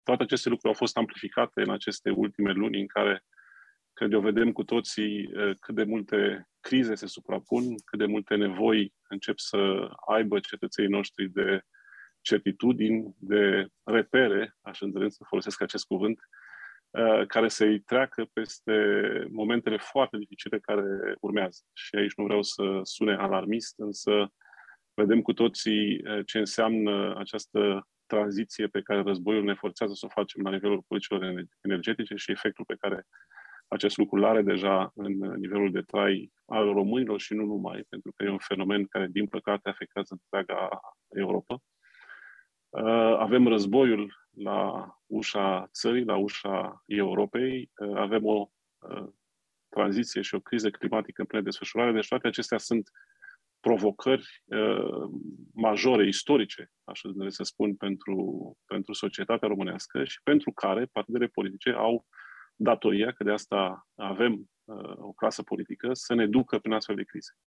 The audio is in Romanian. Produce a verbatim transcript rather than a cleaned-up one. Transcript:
toate aceste lucruri au fost amplificate în aceste ultime luni în care, cred eu, vedem cu toții cât de multe crize se suprapun, cât de multe nevoi încep să aibă cetățenii noștri de certitudini, de repere, aș îndrăzni să folosesc acest cuvânt, care să-i treacă peste momentele foarte dificile care urmează. Și aici nu vreau să sune alarmist, însă vedem cu toții ce înseamnă această tranziție pe care războiul ne forțează să o facem la nivelul politicilor energetice și efectul pe care acest lucru îl are deja în nivelul de trai al românilor și nu numai, pentru că e un fenomen care, din păcate, afectează întreaga Europa. Avem războiul la ușa țării, la ușa Europei, avem o tranziție și o criză climatică în plină desfășurare, deci toate acestea sunt provocări majore, istorice, aș vrea să spun, pentru, pentru societatea românească și pentru care partidele politice au datoria, că de asta avem uh, o clasă politică, să ne ducă prin astfel de crize.